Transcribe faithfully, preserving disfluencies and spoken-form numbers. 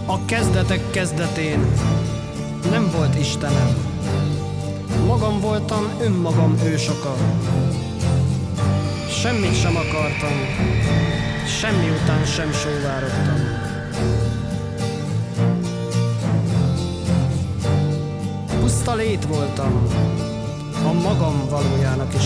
A kezdetek kezdetén nem volt Istenem. Magam voltam önmagam ősoka. Semmit sem akartam, semmi után sem sóvárogtam. Puszta lét voltam, a magam valójának is